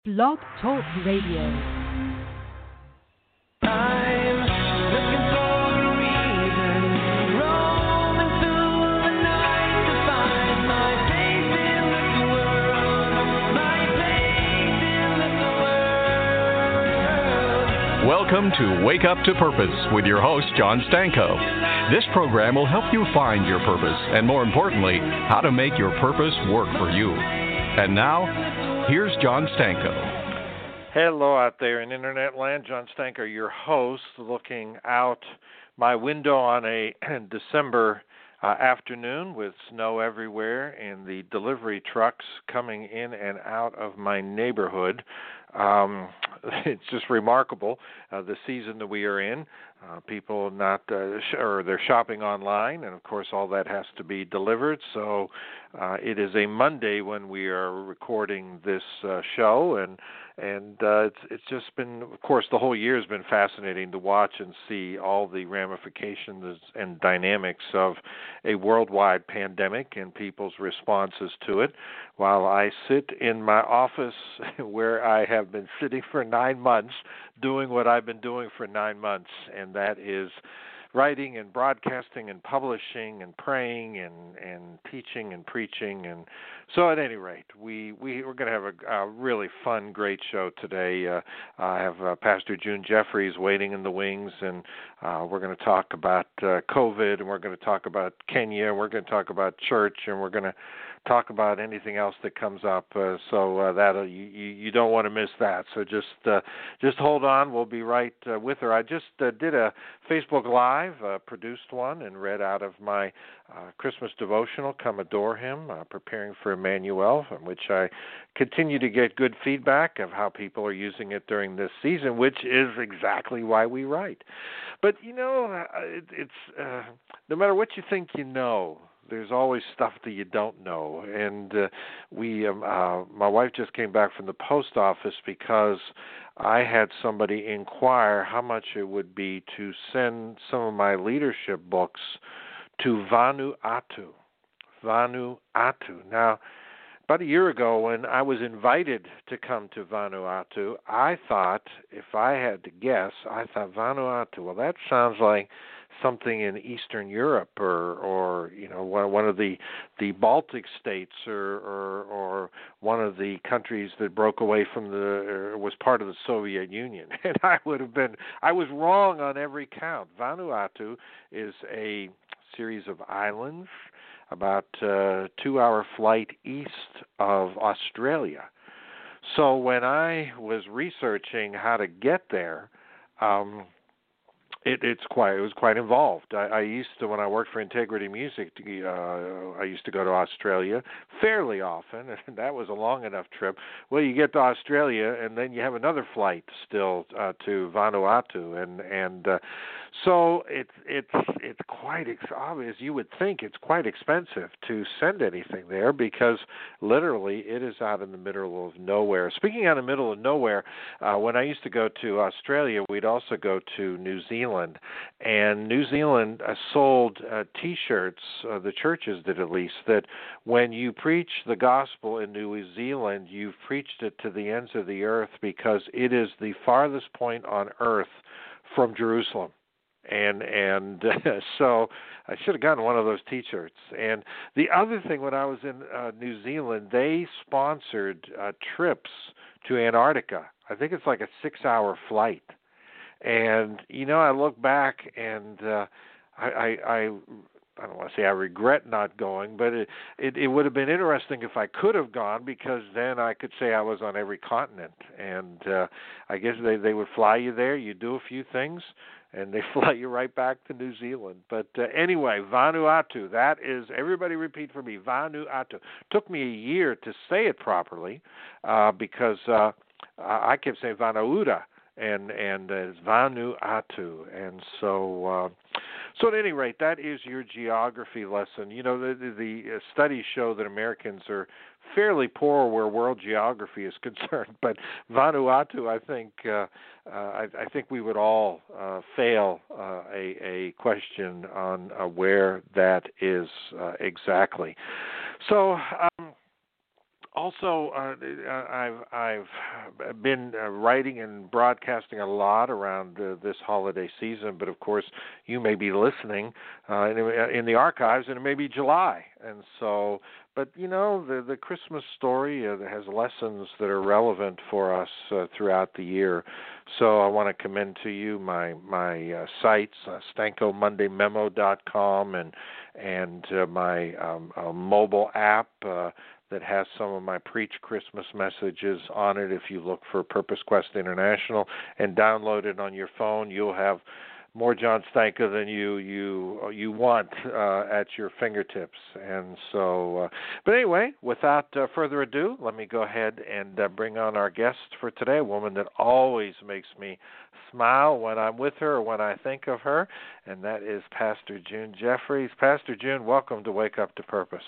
Blog Talk Radio. I'm looking for a reason, roaming through the night to find my place in this world, my place in this world. Welcome to Wake Up to Purpose with your host, John Stanko. This program will help you find your purpose and, more importantly, how to make your purpose work for you. And now, here's John Stanko. Hello out there in Internet land. John Stanko, your host, looking out my window on a December afternoon with snow everywhere and the delivery trucks coming in and out of my neighborhood. It's just remarkable, the season that we are in. People not, or they're shopping online, and of course all that has to be delivered. So it is a Monday when we are recording this show, and it's just been, of course, the whole year has been fascinating to watch and see all the ramifications and dynamics of a worldwide pandemic and people's responses to it. While I sit in my office where I have been sitting for 9 months, doing what I've been doing for 9 months, and that is writing and broadcasting and publishing and praying and teaching and preaching. And so at any rate, we're going to have a really fun, great show today. I have Pastor June Jeffries waiting in the wings, and we're going to talk about COVID, and we're going to talk about Kenya, and we're going to talk about church, and we're going to talk about anything else that comes up. So that you don't want to miss that. So just hold on. We'll be right with her. I just did a Facebook Live, produced one, and read out of my Christmas devotional, Come Adore Him, preparing for Emmanuel, from which I continue to get good feedback of how people are using it during this season, which is exactly why we write. But, you know, it's no matter what you think you know, there's always stuff that you don't know. And my wife just came back from the post office because I had somebody inquire how much it would be to send some of my leadership books to Vanuatu. Vanuatu. Now, about a year ago when I was invited to come to Vanuatu, I thought, if I had to guess, Vanuatu, well, that sounds like something in Eastern Europe or you know, one of the Baltic states or one of the countries that broke away from or was part of the Soviet Union. And I was wrong on every count. Vanuatu is a series of islands about a 2-hour flight east of Australia. So when I was researching how to get there, it was quite involved. I used to, when I worked for Integrity Music, I used to go to Australia fairly often, and that was a long enough trip. Well, you get to Australia, and then you have another flight still to Vanuatu, and so it's quite obvious. You would think it's quite expensive to send anything there because literally it is out in the middle of nowhere. Speaking out in the middle of nowhere, when I used to go to Australia, we'd also go to New Zealand, and New Zealand sold T-shirts, the churches did at least, that when you preach the gospel in New Zealand, you've preached it to the ends of the earth because it is the farthest point on earth from Jerusalem. And so I should have gotten one of those T-shirts. And the other thing, when I was in New Zealand, they sponsored trips to Antarctica. I think it's like a 6-hour flight. And, you know, I look back and I don't want to say I regret not going, but it would have been interesting if I could have gone, because then I could say I was on every continent. And I guess they would fly you there, you do a few things, and they fly you right back to New Zealand. But anyway, Vanuatu, that is, everybody repeat for me, Vanuatu. Took me a year to say it properly because I kept saying Vanuatu. And it's Vanuatu, and so at any rate, that is your geography lesson. You know, the studies show that Americans are fairly poor where world geography is concerned, but Vanuatu, I think we would all fail a question on where that is exactly. So Also, I've been writing and broadcasting a lot around this holiday season, but of course you may be listening in the archives, and it may be July, and so. But you know, the Christmas story has lessons that are relevant for us throughout the year. So I want to commend to you my sites, StankoMondayMemo.com, and my mobile app. That has some of my Preach Christmas messages on it. If you look for Purpose Quest International and download it on your phone, you'll have more John Stanko than you want at your fingertips. And so, but anyway, without further ado, let me go ahead and bring on our guest for today, a woman that always makes me smile when I'm with her or when I think of her, and that is Pastor June Jeffries. Pastor June, welcome to Wake Up to Purpose.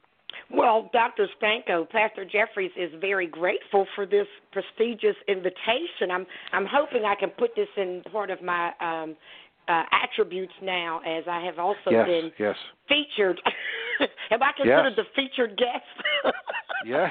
Well, Dr. Stanko, Pastor Jeffries is very grateful for this prestigious invitation. I'm hoping I can put this in part of my attributes now, as I have also been featured. Am I considered the featured guest? Yes.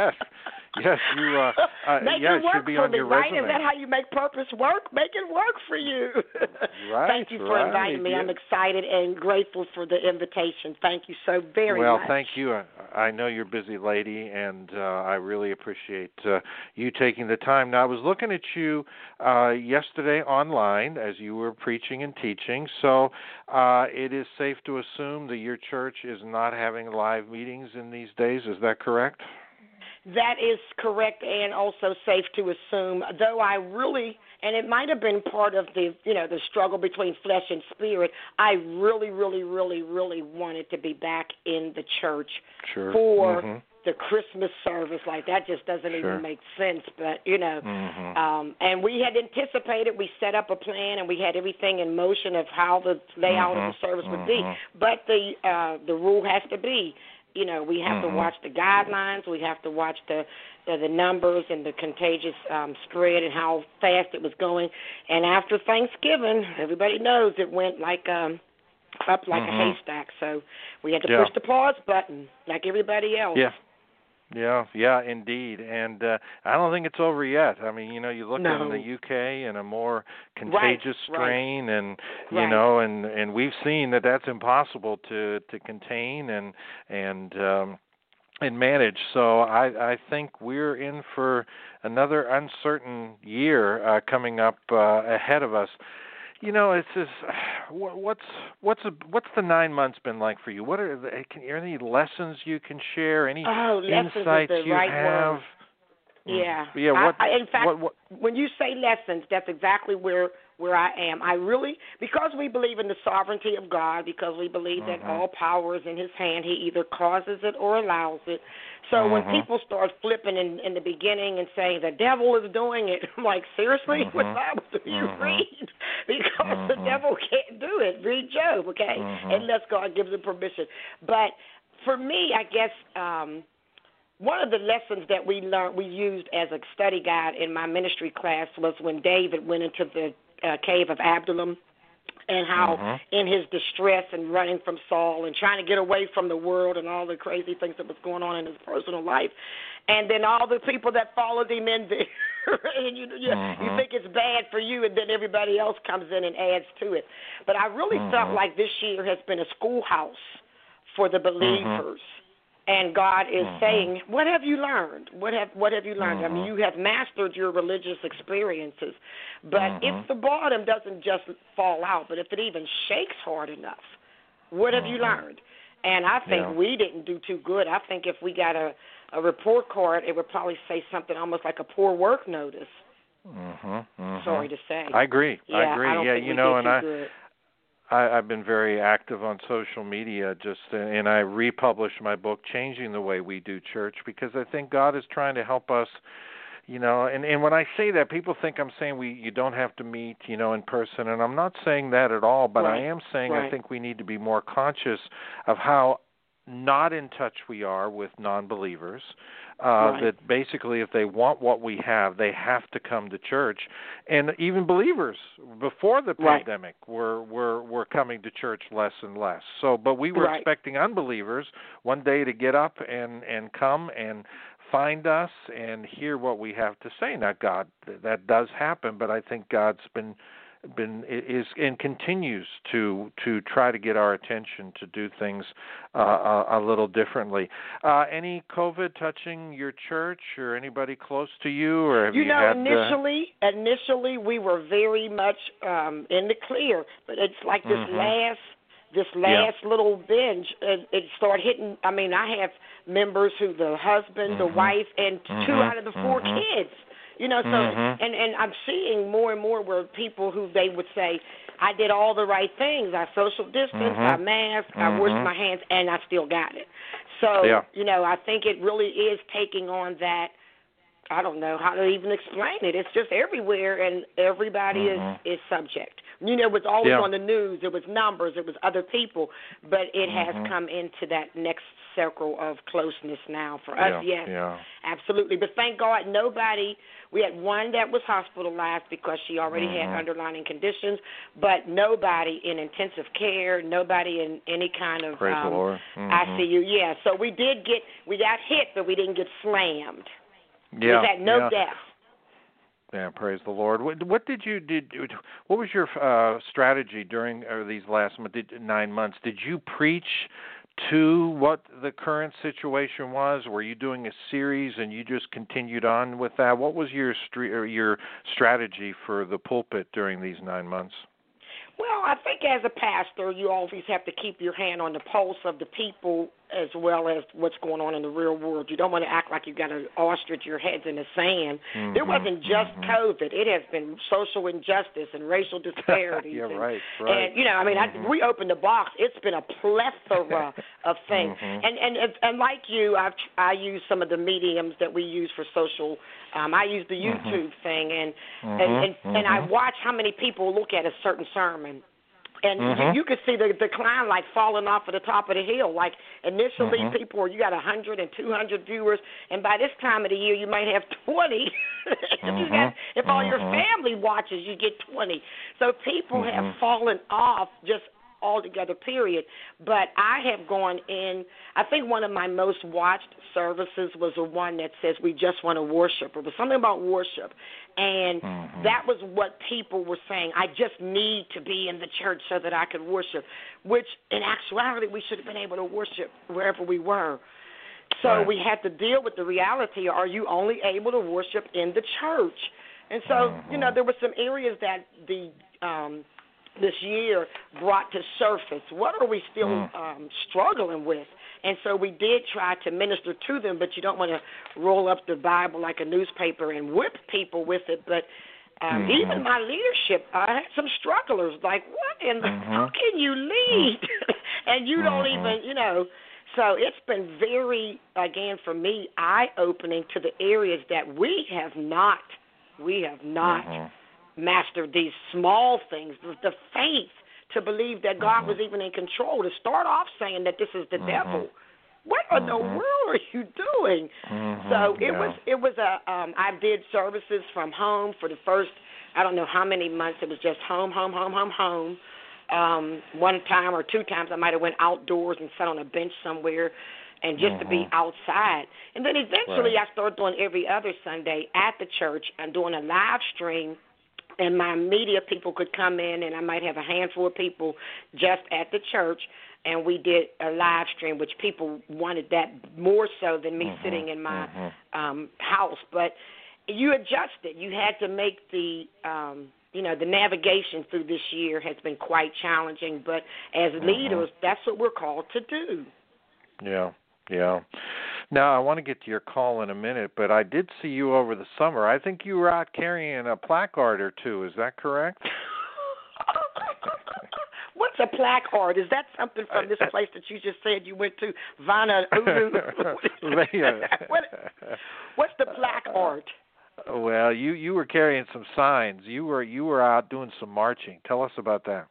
Yes, you. It should be on your right? resume. Is that how you make purpose work? Make it work for you. Right. Thank you for inviting me. I'm excited and grateful for the invitation. Thank you so very much. Well, thank you. I know you're a busy lady, and I really appreciate you taking the time. Now, I was looking at you yesterday online as you were preaching and teaching. So it is safe to assume that your church is not having live meetings in these days. Is that correct? That is correct, and also safe to assume, though I really, and it might have been part of the struggle between flesh and spirit, I really, really, really, really wanted to be back in the church for the Christmas service. Like, that just doesn't even make sense, but, and we had anticipated, we set up a plan, and we had everything in motion of how the layout of the service would be, but the rule has to be, we have to watch the guidelines. We have to watch the numbers and the contagious spread and how fast it was going. And after Thanksgiving, everybody knows it went like up like a haystack. So we had to push the pause button like everybody else. Yeah, indeed. And I don't think it's over yet. I mean, you look in the UK and a more contagious strain, and and we've seen that that's impossible to contain and manage. So I think we're in for another uncertain year coming up ahead of us. It's just what's the 9 months been like for you? What are any lessons you can share? Any insights is the you right have? Word. Yeah. In fact, when you say lessons, that's exactly where I am. I really, because we believe in the sovereignty of God, because we believe that all power is in His hand, He either causes it or allows it. So when people start flipping in the beginning and saying the devil is doing it, I'm like, seriously? What Bible do you read? Because the devil can't do it. Read Job, okay? Unless God gives him permission. But for me, I guess one of the lessons that we used as a study guide in my ministry class was when David went into the cave of Adullam, and how in his distress and running from Saul and trying to get away from the world and all the crazy things that was going on in his personal life, and then all the people that followed him in there, and you think it's bad for you, and then everybody else comes in and adds to it. But I really felt like this year has been a schoolhouse for the believers. And God is saying, what have you learned? What have you learned? I mean, you have mastered your religious experiences. But if the bottom doesn't just fall out, but if it even shakes hard enough, what have you learned? And I think we didn't do too good. I think if we got a report card, it would probably say something almost like a poor work notice. Sorry to say. I agree. I agree. I don't think we did too good. I've been very active on social media, and I republished my book, Changing the Way We Do Church, because I think God is trying to help us, and when I say that, people think I'm saying you don't have to meet, in person, and I'm not saying that at all, but I am saying I think we need to be more conscious of how not in touch we are with non-believers, that basically if they want what we have, they have to come to church. And even believers before the pandemic were coming to church less and less. So, but we were expecting unbelievers one day to get up and come and find us and hear what we have to say. Now, God, that does happen, but I think God's been is and continues to try to get our attention to do things a little differently. Any COVID touching your church or anybody close to you, or have you had? Initially we were very much in the clear, but it's like this last little binge, it started hitting. I mean, I have members who the husband, the wife, and 2 out of the 4 kids. You know, so and I'm seeing more and more where people who they would say, I did all the right things. I social distance, I masked, I washed my hands, and I still got it. So, you know, I think it really is taking on that. I don't know how to even explain it. It's just everywhere, and everybody is subject. You know, it was always on the news. It was numbers. It was other people. But it has come into that next circle of closeness now for us. Yes, absolutely. But thank God we had one that was hospitalized because she already had underlying conditions, but nobody in intensive care, nobody in any kind of ICU. Yeah, so we got hit, but we didn't get slammed. We had no deaths. Yeah, praise the Lord. What did you did? What was your strategy during these last 9 months? Did you preach to what the current situation was? Were you doing a series and you just continued on with that? What was your strategy for the pulpit during these 9 months? Well, I think as a pastor, you always have to keep your hand on the pulse of the people as well as what's going on in the real world. You don't want to act like you've got to ostrich your heads in the sand. It wasn't just COVID. It has been social injustice and racial disparities. Right. And, you know, I mean, we opened the box. It's been a plethora of things. And like you, I use some of the mediums that we use for social. I use the YouTube thing, and I watch how many people look at a certain sermon. And you could see the decline, like falling off of the top of the hill. Like initially, people you got 100 and 200 viewers, and by this time of the year, you might have 20. If all your family watches, you get 20. So people have fallen off just altogether, period. But I have gone in. I think one of my most watched services was the one that says we just want to worship. It was something about worship. And that was what people were saying. I just need to be in the church so that I could worship, which in actuality we should have been able to worship wherever we were. So we had to deal with the reality, are you only able to worship in the church? And so, you know, there were some areas that this year brought to surface. What are we still struggling with? And so we did try to minister to them, but you don't want to roll up the Bible like a newspaper and whip people with it. But even my leadership, I had some strugglers, like, what in the, how can you lead? And you don't even, you know. So it's been very, again, for me, eye-opening to the areas that we have not mastered these small things, the faith to believe that God was even in control, to start off saying that this is the devil. What in the world are you doing? So it was I did services from home for the first, I don't know how many months. It was just home. One time or 2 times I might have went outdoors and sat on a bench somewhere and just to be outside. And then eventually I started doing every other Sunday at the church and doing a live stream. And my media people could come in, and I might have a handful of people just at the church, and we did a live stream, which people wanted that more so than me sitting in my house. But you adjusted. You had to make the, the navigation through this year has been quite challenging. But as leaders, that's what we're called to do. Yeah. Now, I want to get to your call in a minute, but I did see you over the summer. I think you were out carrying a placard or 2. Is that correct? What's a placard? Is that something from this place that you just said you went to, Vana'uhu? What's the placard? Well, you were carrying some signs. You were out doing some marching. Tell us about that.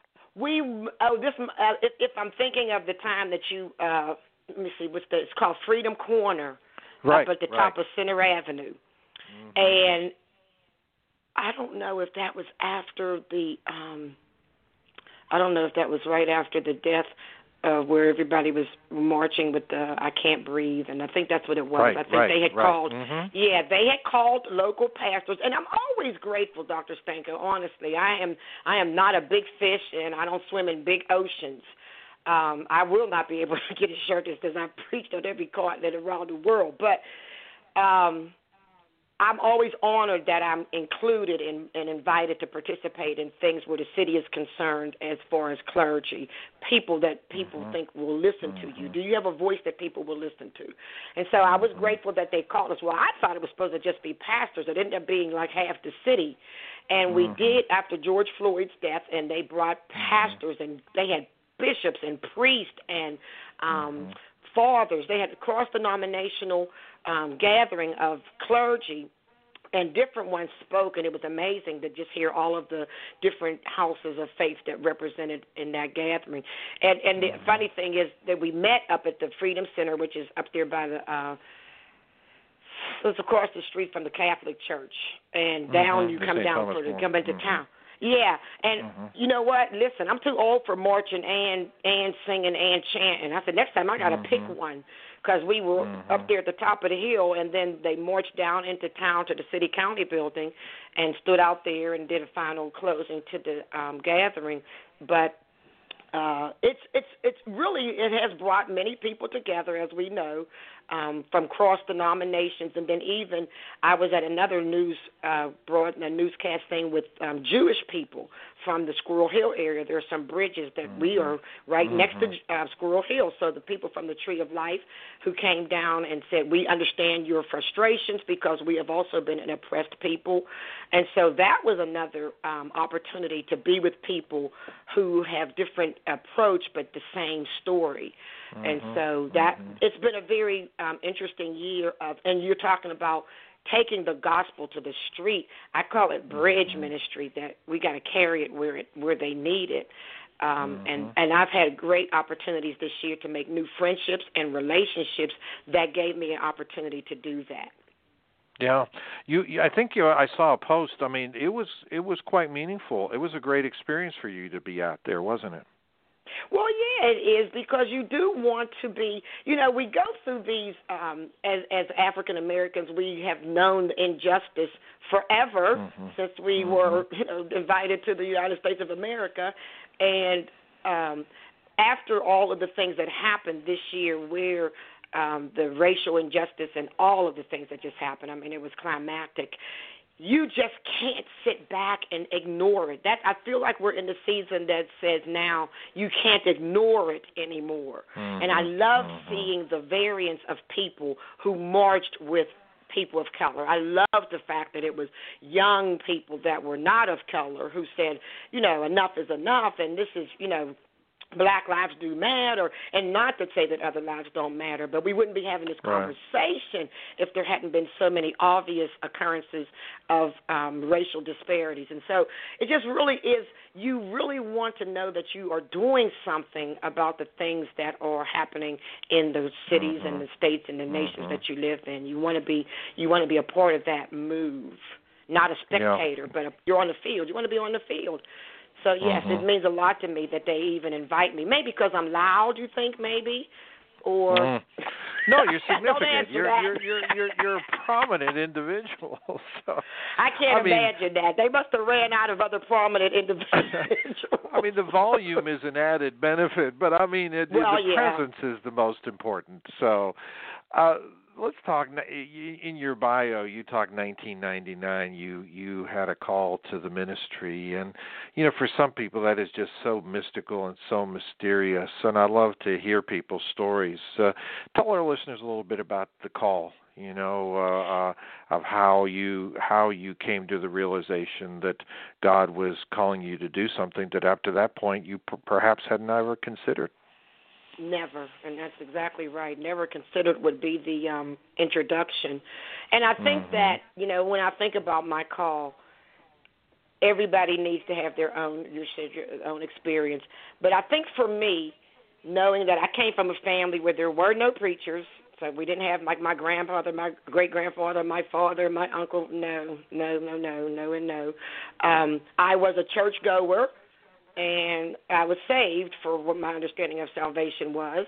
If I'm thinking of the time that you. Let me see, it's called Freedom Corner up at the top of Center Avenue. And I don't know if that was after I don't know if that was right after the death where everybody was marching with the "I Can't Breathe," and I think that's what it was. Right, I think they had called. Mm-hmm. Yeah, they had called local pastors, and I'm always grateful, Dr. Stanko. Honestly, I am not a big fish, and I don't swim in big oceans. I will not be able to get a shirt because I've preached on every continent around the world, but. I'm always honored that I'm included and invited to participate in things where the city is concerned as far as clergy, people that people think will listen to you. Do you have a voice that people will listen to? And so I was grateful that they called us. Well, I thought it was supposed to just be pastors. It ended up being like half the city. And we did after George Floyd's death, and they brought pastors, and they had bishops and priests and fathers. They had a cross-denominational gathering of clergy, and different ones spoke, and it was amazing to just hear all of the different houses of faith that represented in that gathering. And the funny thing is that we met up at the Freedom Center, which is up there by the it's across the street from the Catholic Church, and down you come down to come into town. Yeah, and you know what? Listen, I'm too old for marching and singing and chanting. I said, next time I got to pick one, because we were up there at the top of the hill, and then they marched down into town to the city-county building and stood out there and did a final closing to the gathering. But it's really, it has brought many people together, as we know, from cross denominations, and then even I was at another newscast thing with Jewish people from the Squirrel Hill area. There are some bridges that we are right next to Squirrel Hill. So the people from the Tree of Life who came down and said, we understand your frustrations because we have also been an oppressed people. And so that was another opportunity to be with people who have different approach but the same story. And so that it's been a very interesting year of, and you're talking about taking the gospel to the street. I call it bridge ministry, that we got to carry it where they need it. And I've had great opportunities this year to make new friendships and relationships that gave me an opportunity to do that. Yeah, I think I saw a post. I mean, it was quite meaningful. It was a great experience for you to be out there, wasn't it? Well, yeah, it is, because you do want to be, we go through these, as African Americans, we have known injustice forever since we were invited to the United States of America. And after all of the things that happened this year where the racial injustice and all of the things that just happened, I mean, it was climactic. You just can't sit back and ignore it. I feel like we're in the season that says now you can't ignore it anymore. And I love seeing the variance of people who marched with people of color. I love the fact that it was young people that were not of color who said, enough is enough, and this is, Black lives do matter, and not to say that other lives don't matter, but we wouldn't be having this conversation if there hadn't been so many obvious occurrences of racial disparities. And so it just really is, you really want to know that you are doing something about the things that are happening in the cities and the states and the nations that you live in. You want to be a part of that move, not a spectator, but you're on the field. You want to be on the field. So, yes, it means a lot to me that they even invite me. Maybe because I'm loud, you think, maybe? Or No, you're significant. You're a prominent individual. So I can't imagine that. They must have ran out of other prominent individuals. I mean, the volume is an added benefit, but I mean, the presence is the most important. So let's talk. In your bio, you talk 1999. You had a call to the ministry, and for some people that is just so mystical and so mysterious. And I love to hear people's stories. Tell our listeners a little bit about the call. Of how you came to the realization that God was calling you to do something that up to that point you perhaps hadn't ever considered. Never, and that's exactly right. Never considered would be the introduction. And I think that, when I think about my call, everybody needs to have their own experience. But I think for me, knowing that I came from a family where there were no preachers, so we didn't have like my grandfather, my great-grandfather, my father, my uncle, no. I was a churchgoer. and I was saved for what my understanding of salvation was.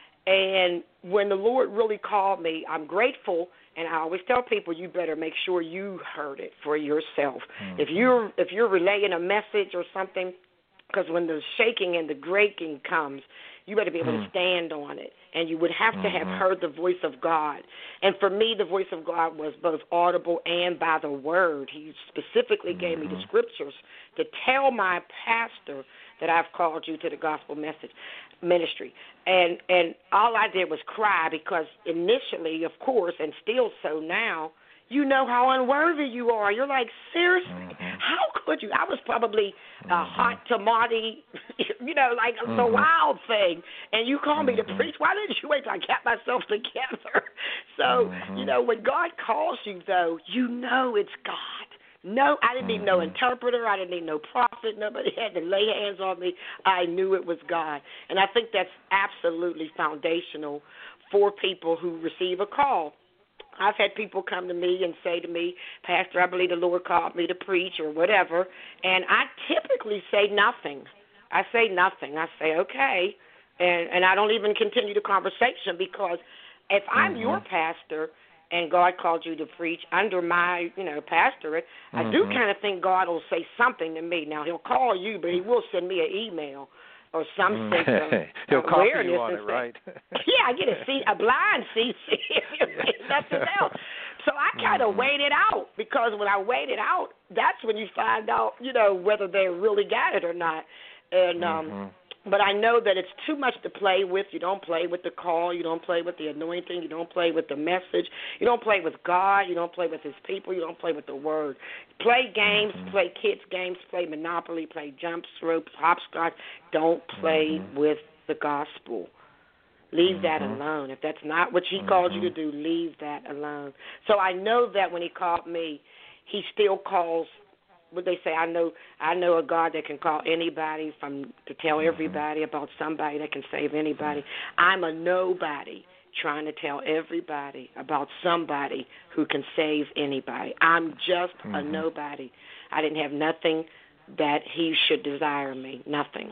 And when the Lord really called me, I'm grateful, and I always tell people, you better make sure you heard it for yourself. If you're relaying a message or something, because when the shaking and the breaking comes, you better be able to stand on it. And you would have to have heard the voice of God. And for me, the voice of God was both audible and by the word. He specifically gave me the scriptures to tell my pastor that I've called you to the gospel ministry. And all I did was cry, because initially, of course, and still so now, you know how unworthy you are. You're like, seriously? How could you? I was probably a hot tomato, like the wild thing. And you called me to preach. Why didn't you wait till I got myself together? So, when God calls you, though, you know it's God. No, I didn't need no interpreter. I didn't need no prophet. Nobody had to lay hands on me. I knew it was God. And I think that's absolutely foundational for people who receive a call. I've had people come to me and say to me, Pastor, I believe the Lord called me to preach or whatever, and I typically say nothing. I say nothing. I say, okay, and I don't even continue the conversation, because if I'm your pastor and God called you to preach under my, pastorate, I do kind of think God will say something to me. Now, he'll call you, but he will send me an email or some sense of he'll copy awareness. You on it, right? Yeah, I get a blind CC, nothing else. So I kind of wait it out, because when I wait it out, that's when you find out, whether they really got it or not. And but I know that it's too much to play with. You don't play with the call. You don't play with the anointing. You don't play with the message. You don't play with God. You don't play with his people. You don't play with the word. Play games, play kids' games, play Monopoly, play jumps, ropes, hopscotch. Don't play with the gospel. Leave that alone. If that's not what he called you to do, leave that alone. So I know that when he called me, he still calls. What they say, I know a God that can call anybody to tell everybody about somebody that can save anybody. I'm a nobody trying to tell everybody about somebody who can save anybody. I'm just a nobody. I didn't have nothing that he should desire me, nothing.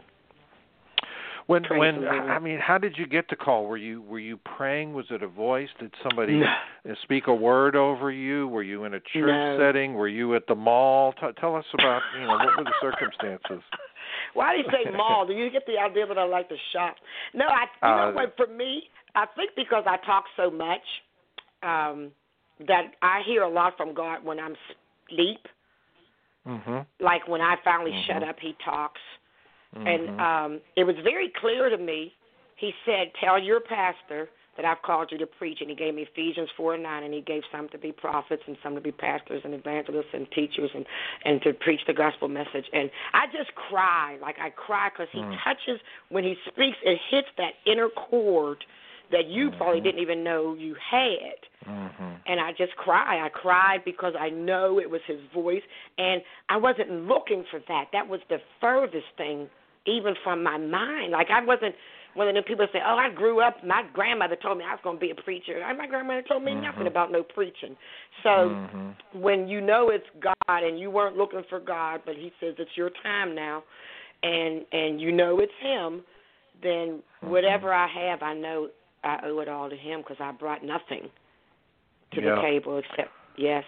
How did you get the call? Were you praying? Was it a voice? Did somebody speak a word over you? Were you in a church setting? Were you at the mall? Tell us about, what were the circumstances? Why do you say mall? Do you get the idea that I like to shop? No, for me, I think because I talk so much that I hear a lot from God when I'm asleep. Like when I finally shut up, he talks. And it was very clear to me. He said, tell your pastor that I've called you to preach. And he gave me Ephesians 4:9, and he gave some to be prophets and some to be pastors and evangelists and teachers and to preach the gospel message. And I just cry. Like I cry because he touches, when he speaks, it hits that inner chord that you probably didn't even know you had. And I just cry. I cried because I know it was his voice, and I wasn't looking for that. That was the furthest thing even from my mind. Like I wasn't one of them people that say, oh, I grew up, my grandmother told me I was going to be a preacher. My grandmother told me nothing about no preaching. So when you know it's God and you weren't looking for God, but he says it's your time now, and you know it's him, then whatever I have, I know I owe it all to him, because I brought nothing to the table except, yes.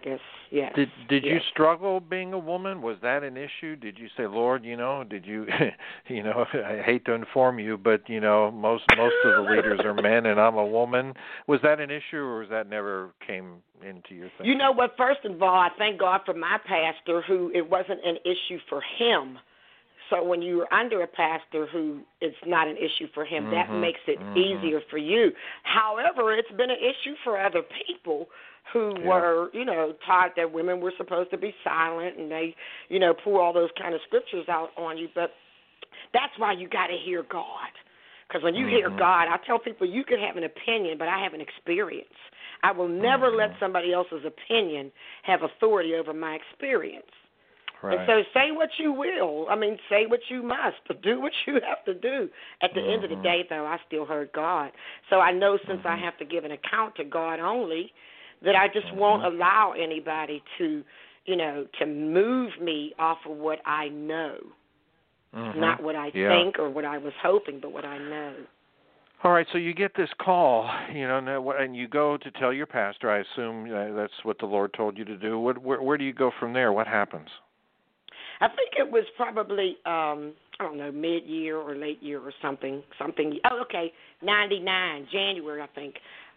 Did you struggle being a woman? Was that an issue? Did you say, Lord, did you, I hate to inform you, but, most of the leaders are men and I'm a woman. Was that an issue, or was that never came into your thinking? You know what? First of all, I thank God for my pastor, who it wasn't an issue for him. So when you're under a pastor who it's not an issue for him, that makes it easier for you. However, it's been an issue for other people who were, taught that women were supposed to be silent, and they, pour all those kind of scriptures out on you. But that's why you got to hear God. Because when you hear God, I tell people you can have an opinion, but I have an experience. I will never let somebody else's opinion have authority over my experience. Right. And so say what you will. Say what you must. Do what you have to do. At the end of the day, though, I still heard God. So I know since I have to give an account to God only, that I just won't allow anybody to, to move me off of what I know. Not what I think or what I was hoping, but what I know. All right, so you get this call, and you go to tell your pastor. I assume that's what the Lord told you to do. Where do you go from there? What happens? I think it was probably, mid-year or late year or something. 99, January, I think.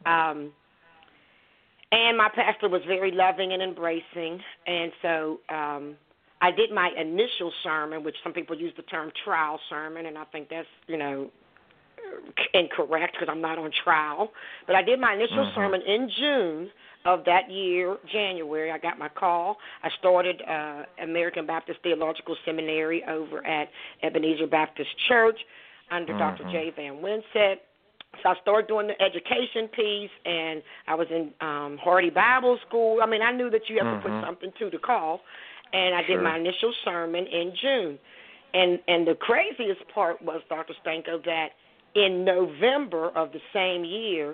And my pastor was very loving and embracing, and so I did my initial sermon, which some people use the term trial sermon, and I think that's, incorrect because I'm not on trial. But I did my initial sermon in June of that year, January. I got my call. I started American Baptist Theological Seminary over at Ebenezer Baptist Church under Dr. J. Van Winsett. So I started doing the education piece, and I was in Hardy Bible School. I mean, I knew that you have to put something to the call, and I did my initial sermon in June. And the craziest part was, Dr. Stanko, that in November of the same year,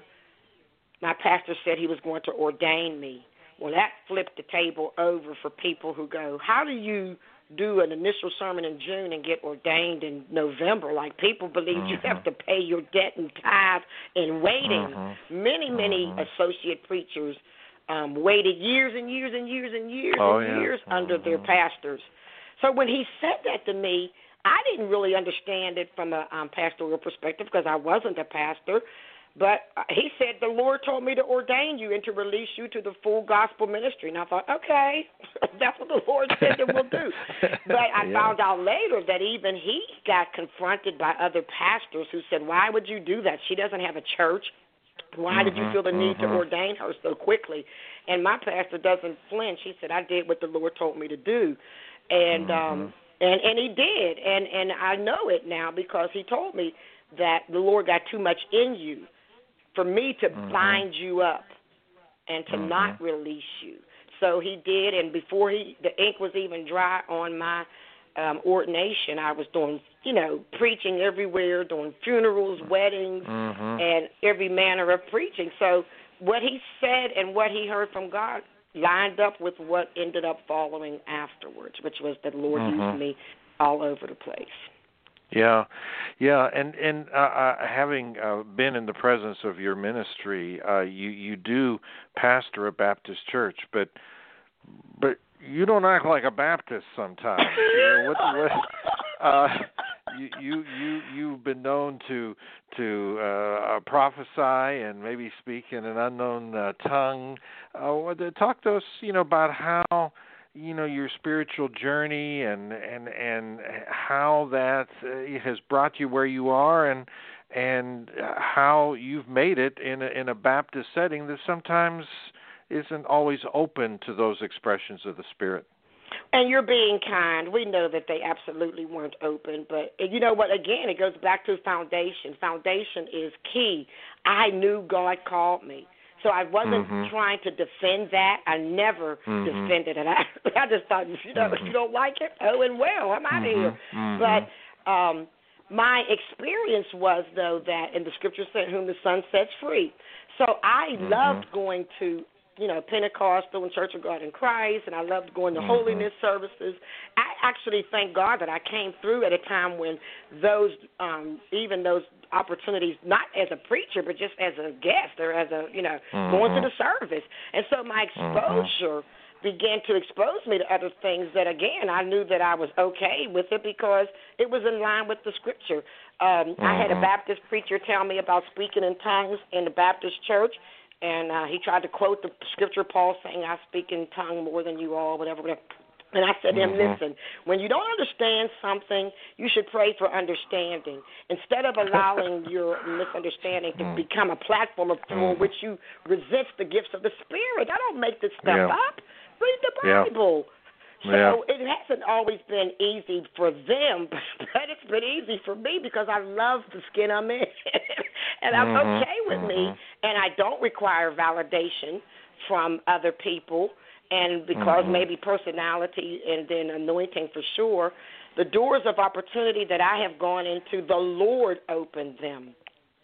my pastor said he was going to ordain me. Well, that flipped the table over for people who go, how do you do an initial sermon in June and get ordained in November? Like, people believe you have to pay your debt and tithe in waiting. Many associate preachers waited years and years and years and years years under their pastors. So when he said that to me, I didn't really understand it from a pastoral perspective because I wasn't a pastor. But he said, the Lord told me to ordain you and to release you to the full gospel ministry. And I thought, okay, that's what the Lord said that we'll do. But I found out later that even he got confronted by other pastors who said, why would you do that? She doesn't have a church. Why did you feel the need to ordain her so quickly? And my pastor doesn't flinch. He said, I did what the Lord told me to do. And and he did. And I know it now because he told me that the Lord got too much in you for me to bind you up and to not release you. So he did, and before the ink was even dry on my ordination, I was doing, preaching everywhere, doing funerals, weddings, and every manner of preaching. So what he said and what he heard from God lined up with what ended up following afterwards, which was that the Lord used me all over the place. Yeah, and having been in the presence of your ministry, you do pastor a Baptist church, but you don't act like a Baptist sometimes. You've been known to prophesy and maybe speak in an unknown tongue. Talk to us, about how your spiritual journey and how that has brought you where you are, and how you've made it in a Baptist setting that sometimes isn't always open to those expressions of the Spirit. And you're being kind. We know that they absolutely weren't open. But you know what? Again, it goes back to foundation. Foundation is key. I knew God called me. So I wasn't trying to defend that. I never defended it. I just thought, if you don't like it, oh, and well, I'm out of here. But my experience was, though, that in the Scripture said, whom the Son sets free. So I loved going to Pentecostal and Church of God in Christ, and I loved going to holiness services. I actually thank God that I came through at a time when those opportunities, not as a preacher, but just as a guest or as a, going to the service. And so my exposure began to expose me to other things that, again, I knew that I was okay with it because it was in line with the Scripture. I had a Baptist preacher tell me about speaking in tongues in the Baptist church, and he tried to quote the Scripture, Paul saying, I speak in tongue more than you all, whatever. And I said to him, listen, when you don't understand something, you should pray for understanding. Instead of allowing your misunderstanding to become a platform through which you resist the gifts of the Spirit. I don't make this stuff up. Read the Bible. So it hasn't always been easy for them, but it's been easy for me because I love the skin I'm in. And I'm okay with me, and I don't require validation from other people. And because maybe personality and then anointing for sure, the doors of opportunity that I have gone into, the Lord opened them.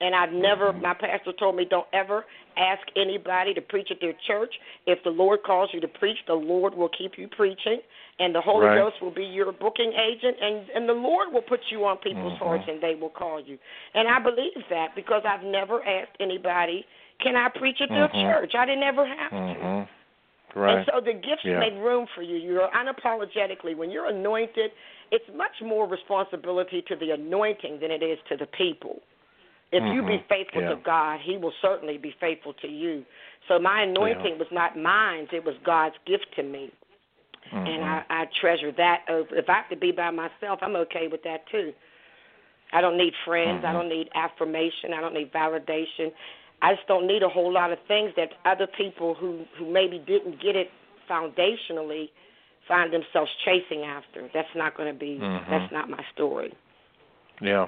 And I've never, my pastor told me, don't ever ask anybody to preach at their church. If the Lord calls you to preach, the Lord will keep you preaching, and the Holy Ghost will be your booking agent, and the Lord will put you on people's hearts, and they will call you. And I believe that because I've never asked anybody, can I preach at their church? I didn't ever have to. Right. And so the gifts make room for you. You're unapologetically, when you're anointed, it's much more responsibility to the anointing than it is to the people. If you be faithful to God, he will certainly be faithful to you. So my anointing was not mine. It was God's gift to me. And I treasure that over. If I have to be by myself, I'm okay with that too. I don't need friends. I don't need affirmation. I don't need validation. I just don't need a whole lot of things that other people who maybe didn't get it foundationally find themselves chasing after. That's not going to be, that's not my story. Yeah,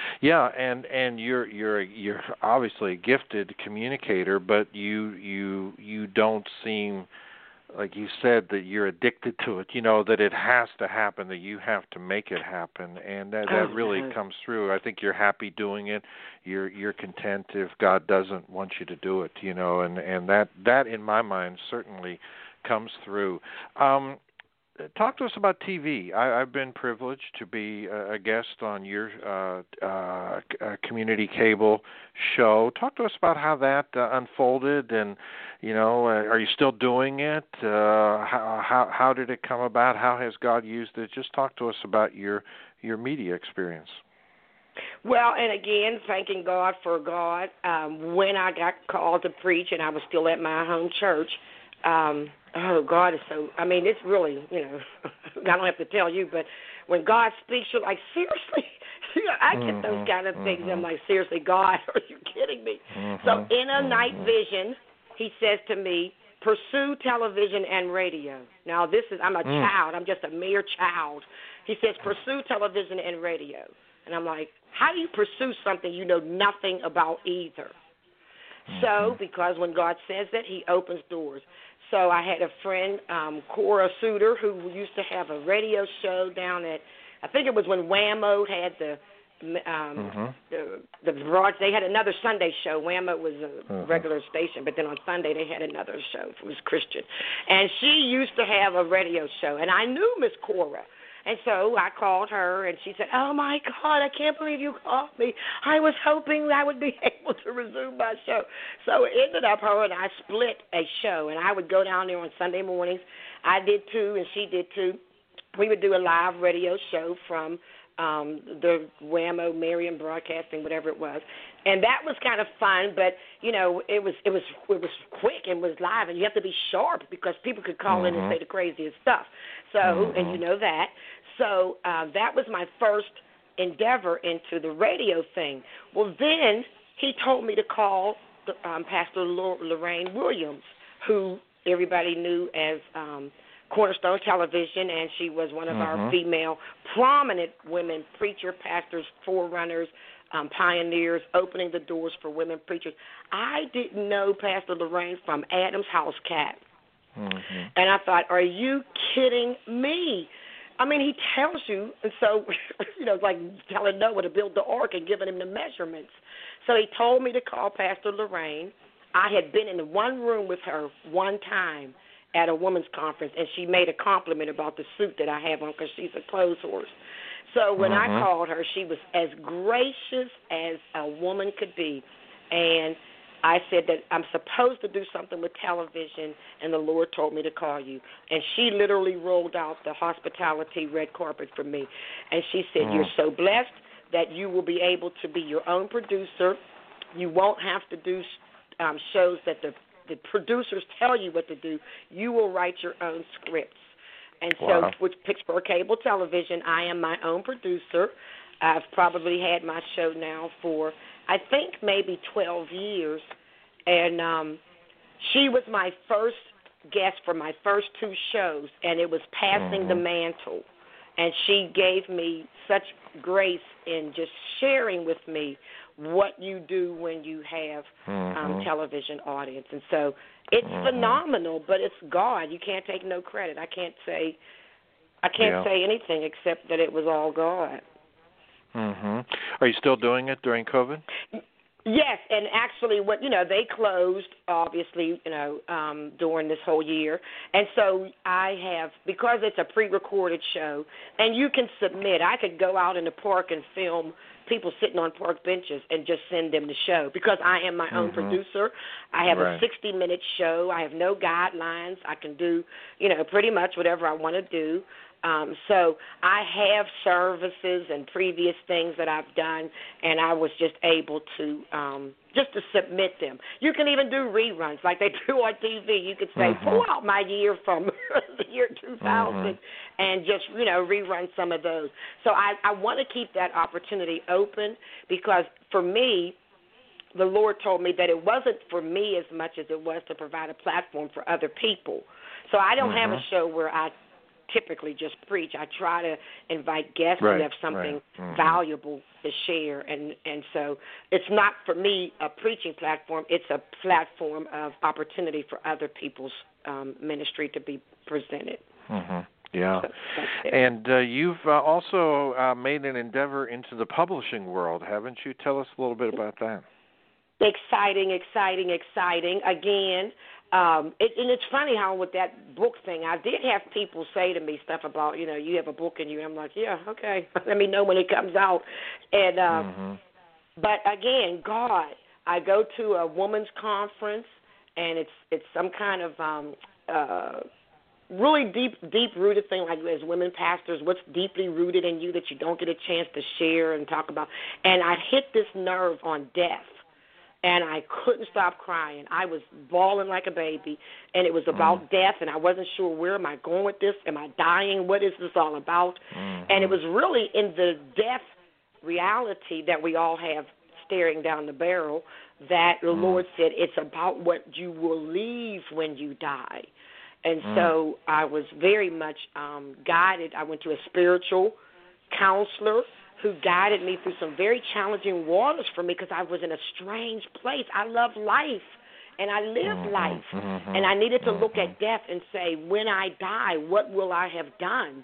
and you're obviously a gifted communicator, but you don't seem, like you said, that you're addicted to it. You know that it has to happen, that you have to make it happen, and that really comes through. I think you're happy doing it. You're content if God doesn't want you to do it. You know, and that in my mind certainly comes through. Talk to us about TV. I've been privileged to be a guest on your community cable show. Talk to us about how that unfolded, and are you still doing it? How did it come about? How has God used it? Just talk to us about your media experience. Well, and again, thanking God for God. When I got called to preach, and I was still at my home church. Oh, God is so, I mean, it's really, I don't have to tell you, but when God speaks, you're like, seriously? I get those kind of things. I'm like, seriously, God, are you kidding me? So in a night vision, he says to me, pursue television and radio. Now, I'm a child. I'm just a mere child. He says, pursue television and radio. And I'm like, how do you pursue something you know nothing about either? So, because when God says that, he opens doors. So I had a friend, Cora Suter, who used to have a radio show down at, I think it was when Whammo had the broad. They had another Sunday show. Whammo was a regular station, but then on Sunday they had another show. It was Christian. And she used to have a radio show, and I knew Miss Cora. And so I called her, and she said, oh, my God, I can't believe you called me. I was hoping I would be able to resume my show. So it ended up her and I split a show, and I would go down there on Sunday mornings. I did too, and she did too. We would do a live radio show from the Whammo, Marion Broadcasting, whatever it was. And that was kind of fun, but, it was quick and was live, and you have to be sharp because people could call in and say the craziest stuff. So, and you know that. So that was my first endeavor into the radio thing. Well, then he told me to call Pastor Lorraine Williams, who everybody knew as Cornerstone Television, and she was one of our female prominent women preacher, pastors, forerunners, pioneers, opening the doors for women preachers. I didn't know Pastor Lorraine from Adam's House Cat. And I thought, are you kidding me? I mean, he tells you, and so, it's like telling Noah to build the ark and giving him the measurements. So he told me to call Pastor Lorraine. I had been in one room with her one time at a women's conference, and she made a compliment about the suit that I have on because she's a clothes horse. So when I called her, she was as gracious as a woman could be, and I said that I'm supposed to do something with television, and the Lord told me to call you. And she literally rolled out the hospitality red carpet for me. And she said, you're so blessed that you will be able to be your own producer. You won't have to do shows that the producers tell you what to do. You will write your own scripts. And so with Pittsburgh Cable Television, I am my own producer. I've probably had my show now for, I think, maybe 12 years. And she was my first guest for my first two shows, and it was Passing the Mantle. And she gave me such grace in just sharing with me what you do when you have television audience. And so it's phenomenal, but it's God. You can't take no credit. I can't say anything except that it was all God. Are you still doing it during COVID? Yes, and actually, they closed, obviously, during this whole year, and so I have, because it's a pre-recorded show, and you can submit. I could go out in the park and film people sitting on park benches and just send them the show because I am my own producer. I have a 60-minute show. I have no guidelines. I can do, pretty much whatever I want to do. So I have services and previous things that I've done, and I was just able to just to submit them. You can even do reruns like they do on TV. You could say, pull out my year from the year 2000 and just, rerun some of those. So I want to keep that opportunity open because for me, the Lord told me that it wasn't for me as much as it was to provide a platform for other people. So I don't have a show where I typically just preach. I try to invite guests who have something valuable to share, and so it's not for me a preaching platform. It's a platform of opportunity for other people's ministry to be presented. Yeah, and you've also made an endeavor into the publishing world, haven't you? Tell us a little bit about that. Exciting. Again, and it's funny how with that book thing, I did have people say to me stuff about, you have a book in you. I'm like, yeah, okay. Let me know when it comes out. And but again, God, I go to a women's conference, and it's some kind of really deep-rooted thing, like as women pastors, what's deeply rooted in you that you don't get a chance to share and talk about. And I hit this nerve on death. And I couldn't stop crying. I was bawling like a baby, and it was about death, and I wasn't sure where am I going with this? Am I dying? What is this all about? And it was really in the death reality that we all have staring down the barrel that the Lord said it's about what you will leave when you die. And so I was very much guided. I went to a spiritual counselor who guided me through some very challenging waters for me because I was in a strange place. I love life, and I live life, and I needed to look at death and say, when I die, what will I have done?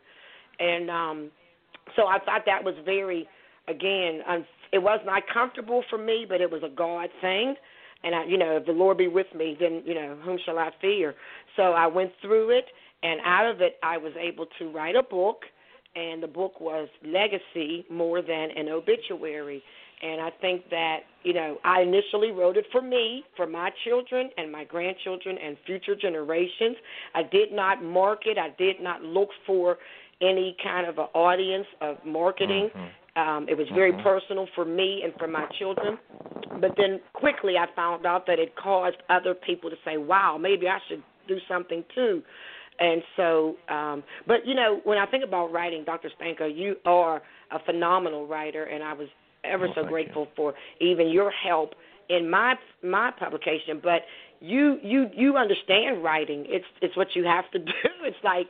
And so I thought that was very, again, it was not comfortable for me, but it was a God thing. And, if the Lord be with me, then, whom shall I fear? So I went through it, and out of it I was able to write a book. And the book was Legacy More Than an Obituary. And I think that, I initially wrote it for me, for my children and my grandchildren and future generations. I did not market. I did not look for any kind of an audience of marketing. It was very personal for me and for my children. But then quickly I found out that it caused other people to say, wow, maybe I should do something too. And so, but, when I think about writing, Dr. Stanko, you are a phenomenal writer, and I was ever so grateful for even your help in my publication. But you understand writing. It's what you have to do. It's like,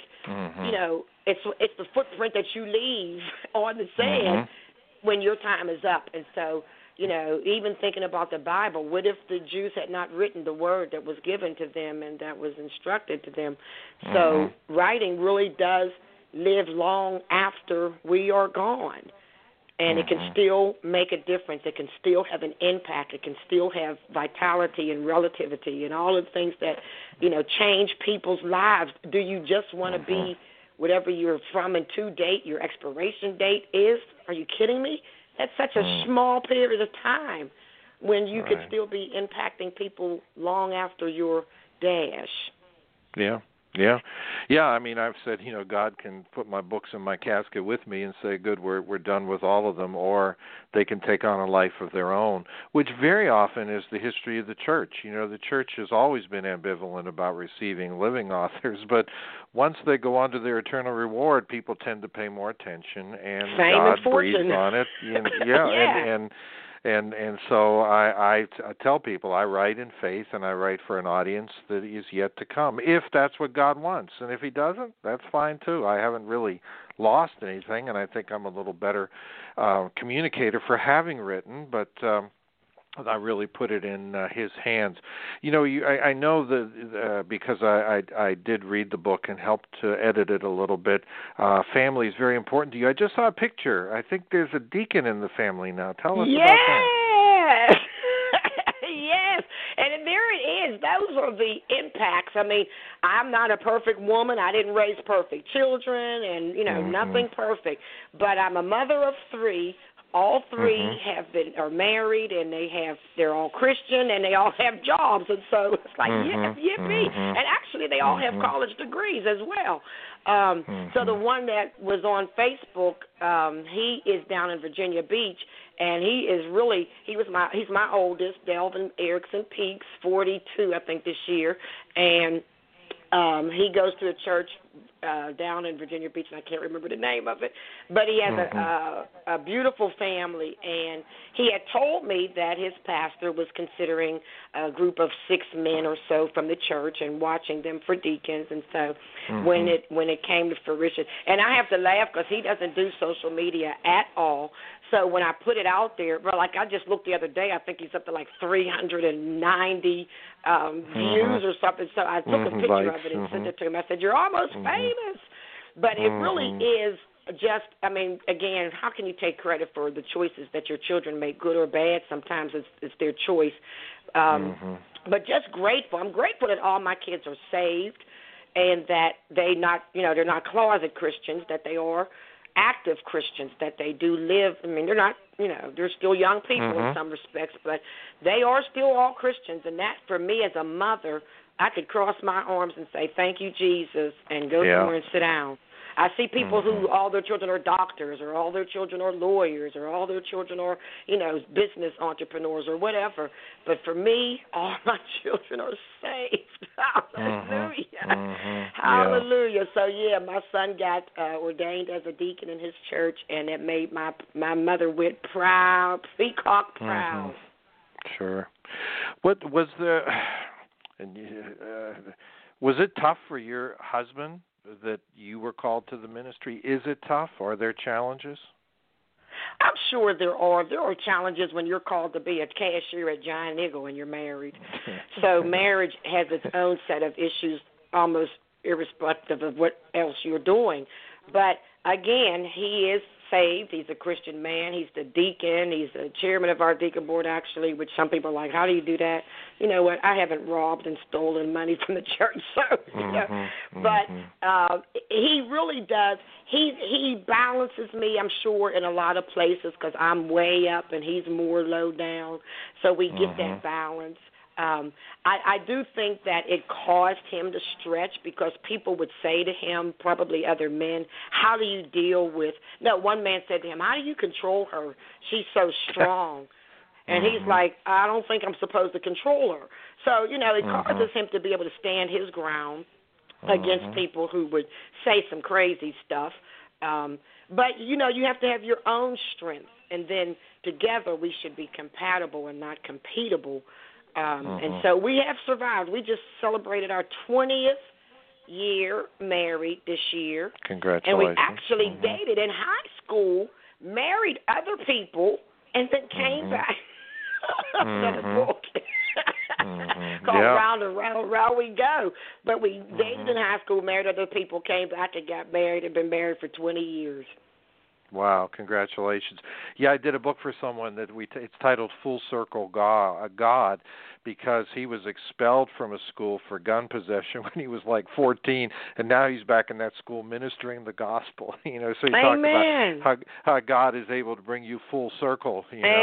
it's the footprint that you leave on the sand when your time is up. And so, even thinking about the Bible, what if the Jews had not written the word that was given to them and that was instructed to them? So writing really does live long after we are gone. And it can still make a difference. It can still have an impact. It can still have vitality and relativity and all of the things that, change people's lives. Do you just want to be whatever your from and to date, your expiration date is? Are you kidding me? That's such a small period of time when you could still be impacting people long after your dash. Yeah. I mean, I've said, God can put my books in my casket with me and say, good, we're done with all of them, or they can take on a life of their own, which very often is the history of the church. The church has always been ambivalent about receiving living authors, but once they go on to their eternal reward, people tend to pay more attention, and God breathes on it. And so I tell people I write in faith, and I write for an audience that is yet to come, if that's what God wants. And if he doesn't, that's fine too. I haven't really lost anything, and I think I'm a little better communicator for having written, but I really put it in his hands. I know that because I did read the book and helped to edit it a little bit, family is very important to you. I just saw a picture. I think there's a deacon in the family now. Tell us about that. is. Those are the impacts. I mean, I'm not a perfect woman. I didn't raise perfect children and, nothing perfect. But I'm a mother of 3. All 3 are married, and they're all Christian, and they all have jobs, and so it's like yippee. And actually, they all have college degrees as well. So the one that was on Facebook, he is down in Virginia Beach, and he's my oldest, Delvin Erickson Peaks, 42, I think, this year, and he goes to a church down in Virginia Beach, and I can't remember the name of it, but he has a beautiful family, and he had told me that his pastor was considering a group of 6 men or so from the church and watching them for deacons, and so when it came to fruition, and I have to laugh because he doesn't do social media at all, so when I put it out there, like I just looked the other day, I think he's up to like 390 views or something, so I took a picture of it and sent it to him. I said, "You're almost famous." But it really is just, I mean, again, how can you take credit for the choices that your children make, good or bad? Sometimes it's their choice. But just grateful. I'm grateful that all my kids are saved and that they're not closet Christians, that they are active Christians, that they do live. I mean, they're not, they're still young people in some respects, but they are still all Christians. And that, for me as a mother, I could cross my arms and say, "Thank you, Jesus," and go somewhere and sit down. I see people who all their children are doctors, or all their children are lawyers, or all their children are, business entrepreneurs or whatever. But for me, all my children are saved. Hallelujah. Hallelujah. So, my son got ordained as a deacon in his church, and it made my mother wit proud, peacock proud. Sure. What was was it tough for your husband that you were called to the ministry? Is it tough? Are there challenges? I'm sure there are. There are challenges when you're called to be a cashier at Giant Eagle and you're married. So marriage has its own set of issues, almost irrespective of what else you're doing. But again, he is saved. He's a Christian man. He's the deacon. He's the chairman of our deacon board, actually, which some people are like, "How do you do that?" You know what? I haven't robbed and stolen money from the church. So, but he really does. He balances me, I'm sure, in a lot of places because I'm way up and he's more low down. So we get that balance. I do think that it caused him to stretch because people would say to him, probably other men, "How do you deal with..." No, one man said to him, "How do you control her? She's so strong." And he's like, "I don't think I'm supposed to control her." So, it causes him to be able to stand his ground against people who would say some crazy stuff. But, you have to have your own strength. And then together we should be compatible and not competable. And so we have survived. We just celebrated our 20th year married this year. Congratulations. And we actually dated in high school, married other people, and then came back. Called Round and Round We Go. But we dated in high school, married other people, came back and got married, and been married for 20 years. Wow, congratulations. Yeah, I did a book for someone that it's titled Full Circle God, because he was expelled from a school for gun possession when he was like 14, and now he's back in that school ministering the gospel. So he talked about how God is able to bring you full circle,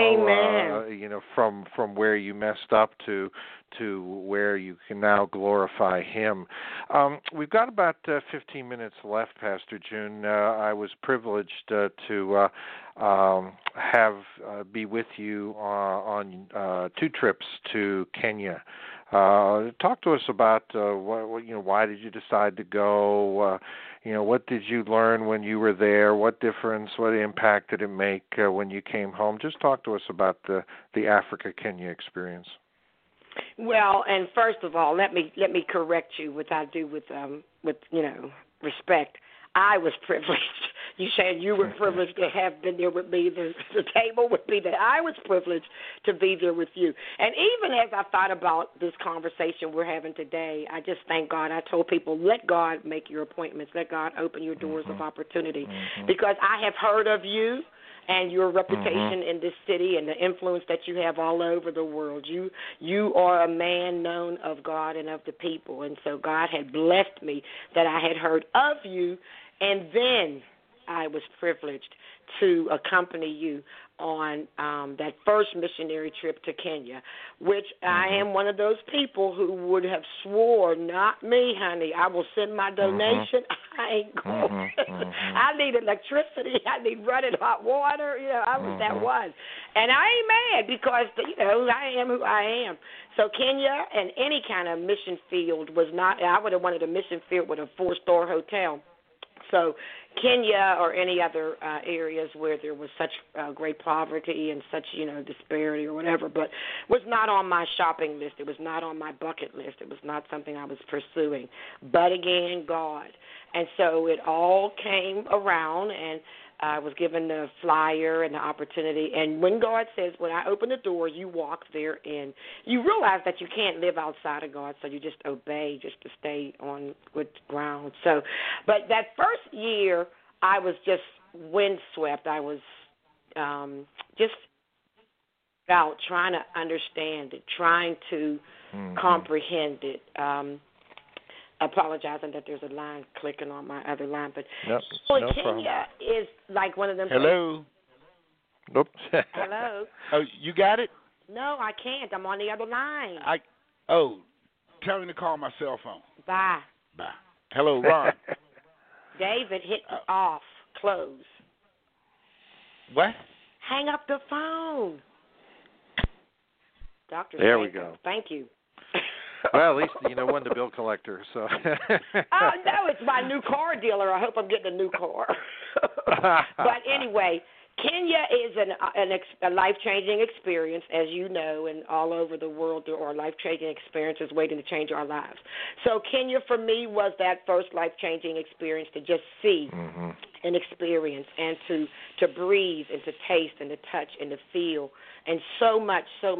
from where you messed up to where you can now glorify Him. We've got about 15 minutes left, Pastor June. I was privileged to be with you on 2 trips to Kenya. Talk to us about why did you decide to go? What did you learn when you were there? What difference, what impact did it make when you came home? Just talk to us about the Africa-Kenya experience. Well, and first of all, let me correct you, which I do with respect. I was privileged you said you were privileged to have been there with me. The table would be that I was privileged to be there with you. And even as I thought about this conversation we're having today, I just thank God. I told people, let God make your appointments. Let God open your doors of opportunity. Because I have heard of you and your reputation in this city and the influence that you have all over the world. You are a man known of God and of the people. And so God had blessed me that I had heard of you, and then I was privileged to accompany you on that first missionary trip to Kenya, which I am one of those people who would have swore, not me, honey, I will send my donation. I ain't going. I need electricity. I need running hot water. I was that one. And I ain't mad because, I am who I am. So Kenya and any kind of mission field was not, I would have wanted a mission field with a 4-star hotel. So Kenya or any other areas where there was such great poverty and such, disparity or whatever, but was not on my shopping list. It was not on my bucket list. It was not something I was pursuing. But again, God. And so it all came around, and I was given the flyer and the opportunity. And when God says, when I open the door, you walk there in, you realize that you can't live outside of God, so you just obey just to stay on good ground. So, but that first year, I was just windswept. I was just out trying to understand it, trying to comprehend it. Apologizing that there's a line clicking on my other line, but no Kenya problem. is like one of them. Hello. Nope. Hello. Oh, you got it? No, I can't. I'm on the other line. Tell me to call my cell phone. Bye. Hello, Ron. David, hit off. Close. What? Hang up the phone. Dr. There we Stanko, go. Thank you. Well, at least won the bill collector. So. Oh no, it's my new car dealer. I hope I'm getting a new car. But anyway, Kenya is a life-changing experience, as you know, and all over the world there are life-changing experiences waiting to change our lives. So Kenya for me was that first life-changing experience to just see and experience and to breathe and to taste and to touch and to feel and so much. So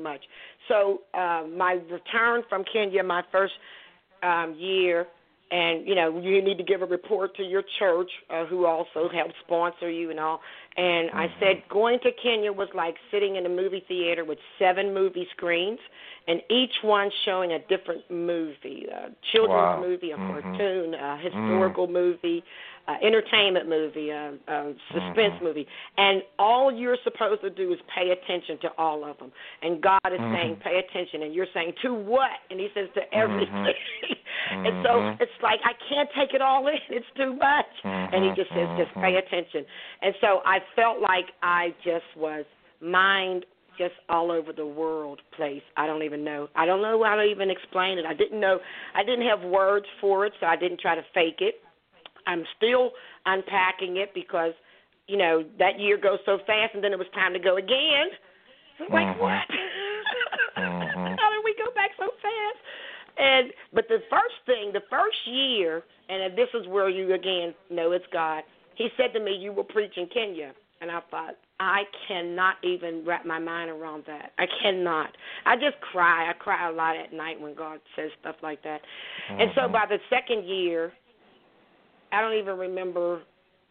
my return from Kenya, my first year, and, you need to give a report to your church who also helped sponsor you and all. And I said going to Kenya was like sitting in a movie theater with 7 movie screens, and each one showing a different movie, a children's movie, a cartoon, a historical movie, entertainment movie, a suspense movie. And all you're supposed to do is pay attention to all of them. And God is saying, pay attention. And you're saying, to what? And he says, to everything. And so it's like, I can't take it all in. It's too much. And he just says, just pay attention. And so I felt like I just was mind just all over the world place. I don't even know. I don't know how to even explain it. I didn't know. I didn't have words for it, so I didn't try to fake it. I'm still unpacking it because, that year goes so fast, and then it was time to go again. Like, what? How did we go back so fast? But the first year, and this is where you, again, know it's God, he said to me, you will preach in Kenya. And I thought, I cannot even wrap my mind around that. I cannot. I just cry. I cry a lot at night when God says stuff like that. And so by the second year, I don't remember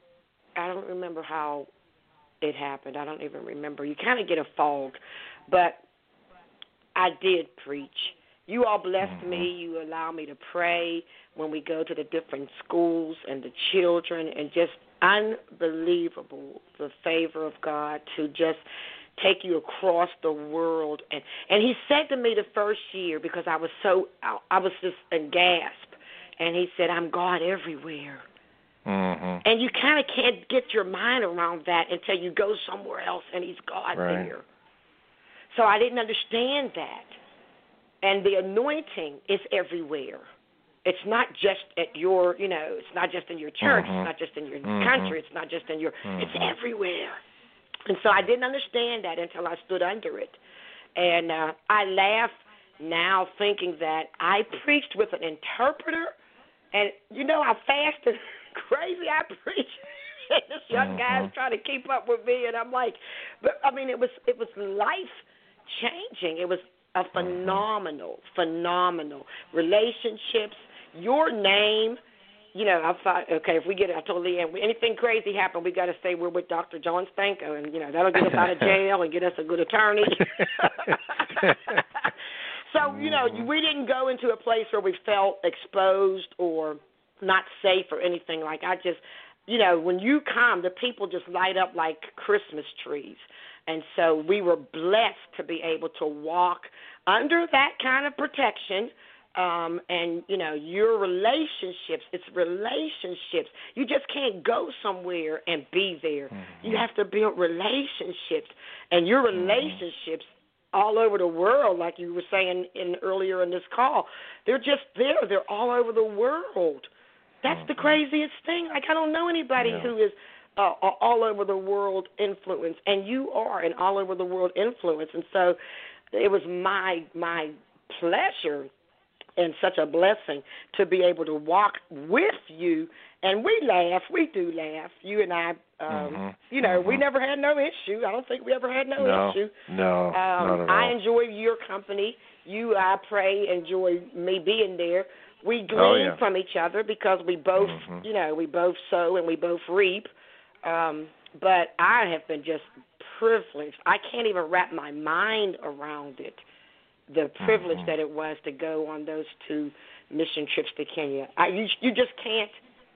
how it happened. I don't even remember. You kind of get a fog. But I did preach. You all blessed me. You allow me to pray when we go to the different schools and the children, and just unbelievable, the favor of God to just take you across the world. And he said to me the first year, because I was just in gasp, and he said, I'm God everywhere. And you kind of can't get your mind around that until you go somewhere else and he's God there. So I didn't understand that. And the anointing is everywhere. It's not just at your, it's not just in your church. It's not just in your country. It's not just in your, it's everywhere. And so I didn't understand that until I stood under it. And I laugh now thinking that I preached with an interpreter. And I fasted crazy. I preached. this young guy's trying to keep up with me, and I'm like, but I mean, it was life changing. It was a phenomenal relationships. Your name. You know, I thought, okay, if we get it, I told Leanne, anything crazy happen, we got to say we're with Dr. John Stanko, and, you know, that'll get us out of jail and get us a good attorney. So, you know, we didn't go into a place where we felt exposed or not safe or anything. Like, I just, you know, when you come, the people just light up like Christmas trees. And so we were blessed to be able to walk under that kind of protection. And, you know, your relationships, it's relationships. You just can't go somewhere and be there. You have to build relationships. And your relationships all over the world, like you were saying earlier in this call, they're just there. They're all over the world. That's the craziest thing. Like, I don't know anybody who is all over the world influence. And you are an all over the world influence. And so it was my pleasure and such a blessing to be able to walk with you. And we do laugh. You and I, you know, we never had no issue. I don't think we ever had no issue. No, not at all. I enjoy your company. You, I pray, enjoy me being there. We glean from each other because we both, you know, we both sow and we both reap. But I have been just privileged. I can't even wrap my mind around it. The privilege that it was to go on those 2 mission trips to Kenya. You just can't.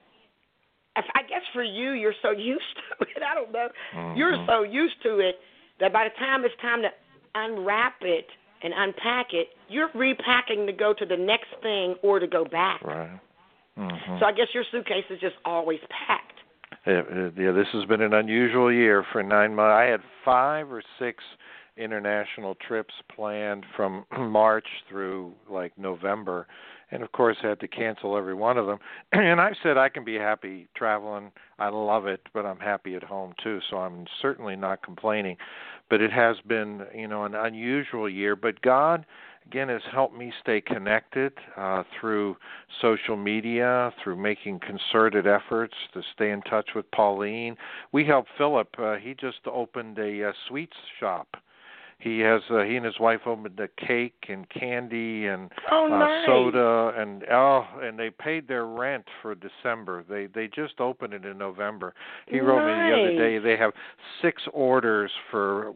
I guess for you, you're so used to it. I don't know. You're so used to it that by the time it's time to unwrap it and unpack it, you're repacking to go to the next thing or to go back. Right. So I guess your suitcase is just always packed. Yeah, this has been an unusual year for 9 months. I had 5 or 6 international trips planned from March through like November, and of course had to cancel every one of them. And I said I can be happy traveling. I love it, but I'm happy at home too, so I'm certainly not complaining. But it has been, you know, an unusual year. But God, again, has helped me stay connected through social media, through making concerted efforts to stay in touch with Pauline. We helped Philip. He just opened a sweets shop. He and his wife opened a cake and candy and nice. Soda and they paid their rent for December. They just opened it in November. He wrote me the other day they have 6 orders for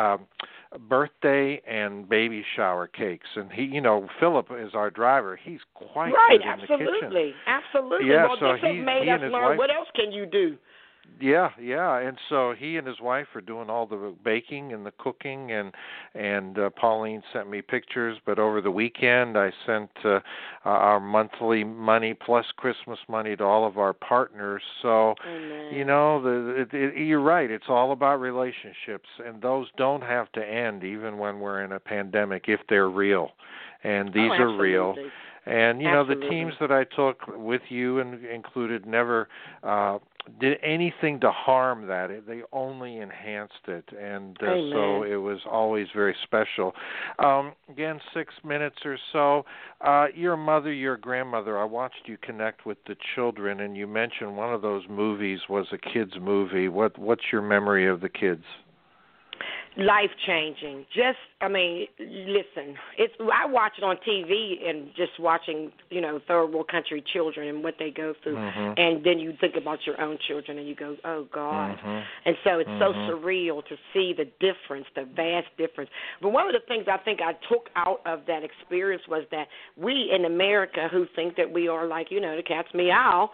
birthday and baby shower cakes, and he, you know, Philip is our driver. He's quite good in the kitchen. Absolutely. Yeah, well, so this has made us learn. What else can you do? Yeah, and so he and his wife are doing all the baking and the cooking, and Pauline sent me pictures. But over the weekend, I sent our monthly money plus Christmas money to all of our partners. So, you know, you're right. It's all about relationships, and those don't have to end even when we're in a pandemic if they're real, and these are real. And, you know, the teams that I took with you included never did anything to harm that. They only enhanced it. And so it was always very special. Again, 6 minutes or so. Your mother, your grandmother, I watched you connect with the children, and you mentioned one of those movies was a kid's movie. What's your memory of the kids? Life-changing. Just, I mean, listen, I watch it on TV and just watching, you know, third world country children and what they go through. And then you think about your own children and you go, oh, God. And so it's so surreal to see the difference, the vast difference. But one of the things I think I took out of that experience was that we in America who think that we are like, you know, the cat's meow,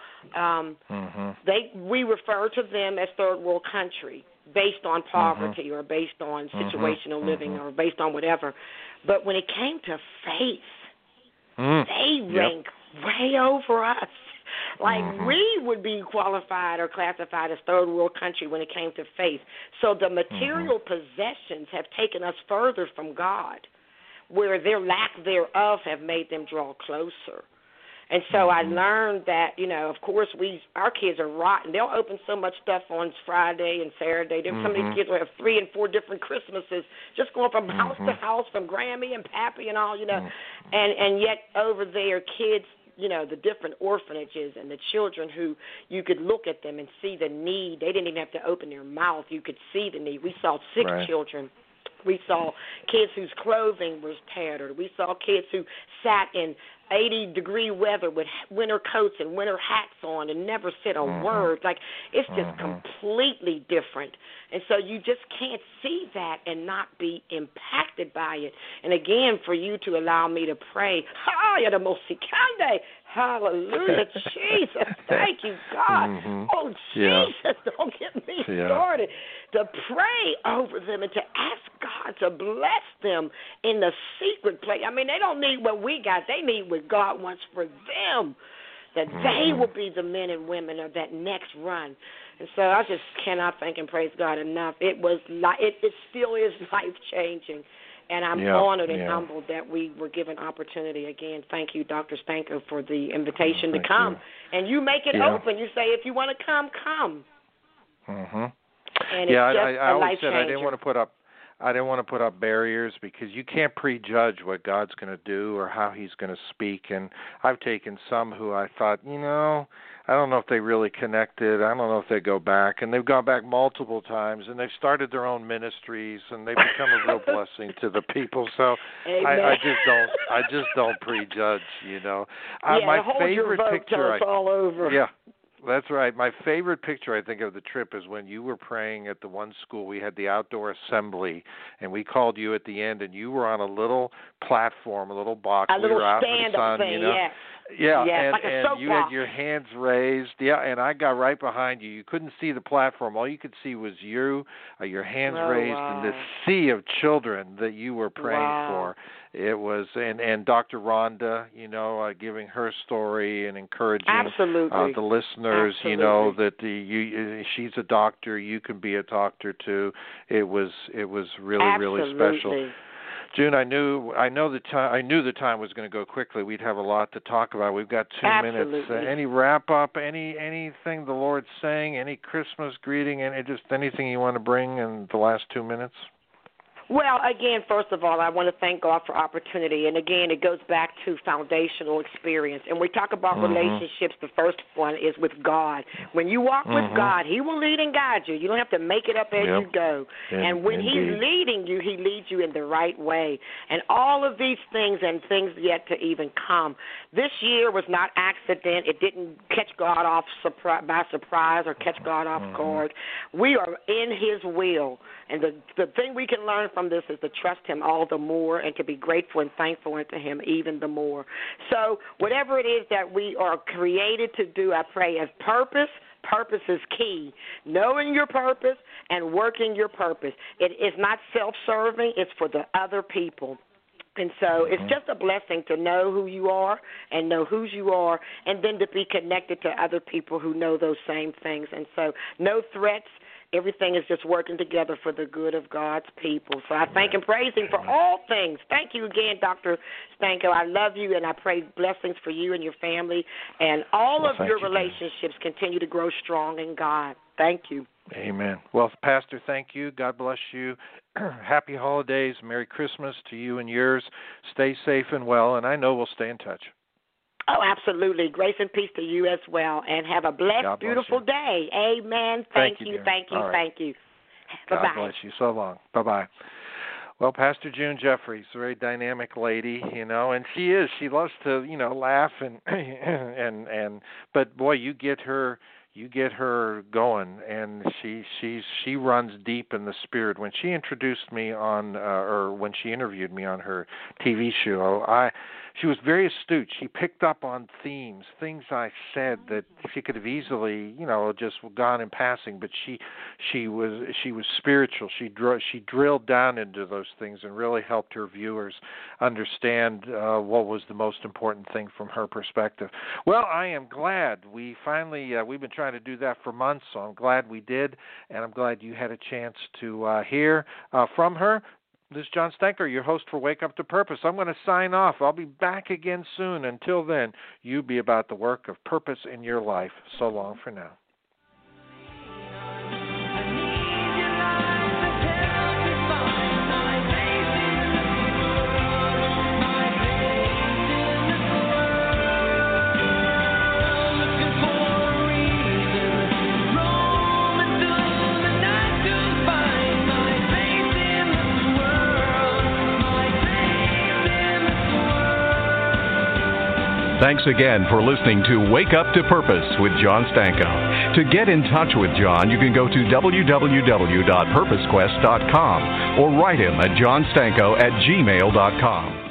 we refer to them as third world country, based on poverty or based on situational living or based on whatever. But when it came to faith, they rank way over us. Like we would be qualified or classified as third world country when it came to faith. So the material possessions have taken us further from God, where their lack thereof have made them draw closer. And so I learned that, you know, of course, our kids are rotten. They'll open so much stuff on Friday and Saturday. Some of these kids will have 3 and 4 different Christmases, just going from house to house, from Grammy and Pappy and all, you know. And yet over there, kids, the different orphanages and the children who you could look at them and see the need. They didn't even have to open their mouth. You could see the need. We saw sick children. We saw kids whose clothing was tattered. We saw kids who sat in 80-degree weather with winter coats and winter hats on and never said a word. Like, it's just completely different. And so you just can't see that and not be impacted by it. And, again, for you to allow me to pray, hallelujah, Jesus, thank you, God. Oh, Jesus, don't get me started. To pray over them and to ask God to bless them in the secret place. I mean, they don't need what we got. They need what God wants for them, that they will be the men and women of that next run. And so I just cannot thank and praise God enough. It was it still is life-changing. And I'm honored and humbled that we were given opportunity. Again, thank you, Dr. Stanko, for the invitation to come. And you make it open. You say, if you want to come, come. And I always said I didn't want to put up barriers, because you can't prejudge what God's going to do or how he's going to speak. And I've taken some who I thought, I don't know if they really connected. I don't know if they go back. And they've gone back multiple times, and they've started their own ministries, and they've become a real blessing to the people. So I just don't prejudge, my favorite picture all over. Yeah. That's right. My favorite picture, I think, of the trip is when you were praying at the one school. We had the outdoor assembly, and we called you at the end, and you were on a little platform, a little box. A little stand-up thing, and like a soap you box. had your hands raised, and I got right behind you. You couldn't see the platform. All you could see was you, your hands raised, and this sea of children that you were praying for. It was, and Dr. Rhonda, giving her story and encouraging the listeners, that she's a doctor, you can be a doctor too. It was really, really special. June, I knew the time was going to go quickly. We'd have a lot to talk about. We've got 2 minutes. Any wrap up? Anything the Lord's saying? Any Christmas greeting? Just anything you want to bring in the last 2 minutes? Well, again, first of all, I want to thank God for opportunity. And, again, it goes back to foundational experience. And we talk about relationships. The first one is with God. When you walk with God, he will lead and guide you. You don't have to make it up as you go. And when he's leading you, he leads you in the right way. And all of these things and things yet to even come. This year was not accident. It didn't catch God off by surprise or catch God off guard. We are in his will. And the thing we can learn from this is to trust him all the more and to be grateful and thankful unto him even the more. So whatever it is that we are created to do, I pray as purpose is key. Knowing your purpose and working your purpose. It is not self-serving. It's for the other people. And so it's just a blessing to know who you are and know whose you are, and then to be connected to other people who know those same things. And so no threats. Everything is just working together for the good of God's people. So I thank and praise him for all things. Thank you again, Dr. Stanko. I love you, and I pray blessings for you and your family. And all of your relationships continue to grow strong in God. Thank you. Amen. Well, Pastor, thank you. God bless you. Happy holidays. Merry Christmas to you and yours. Stay safe and well, and I know we'll stay in touch. Oh, absolutely. Grace and peace to you as well. And have a blessed, beautiful day. Amen. Thank you. Thank you. Bye-bye. God bless you. So long. Bye-bye. Well, Pastor June Jeffries, a very dynamic lady, and she is. She loves to, laugh and but boy, you get her going, and she runs deep in the spirit. When she introduced me on, or when she interviewed me on her TV show, she was very astute. She picked up on themes, things I said that she could have easily, just gone in passing. But she was spiritual. She drilled down into those things and really helped her viewers understand what was the most important thing from her perspective. Well, I am glad we finally we've been trying to do that for months, so I'm glad we did, and I'm glad you had a chance to hear from her. This is John Stanko, your host for Wake Up to Purpose. I'm going to sign off. I'll be back again soon. Until then, you be about the work of purpose in your life. So long for now. Thanks again for listening to Wake Up to Purpose with John Stanko. To get in touch with John, you can go to www.purposequest.com or write him at johnstanko@gmail.com.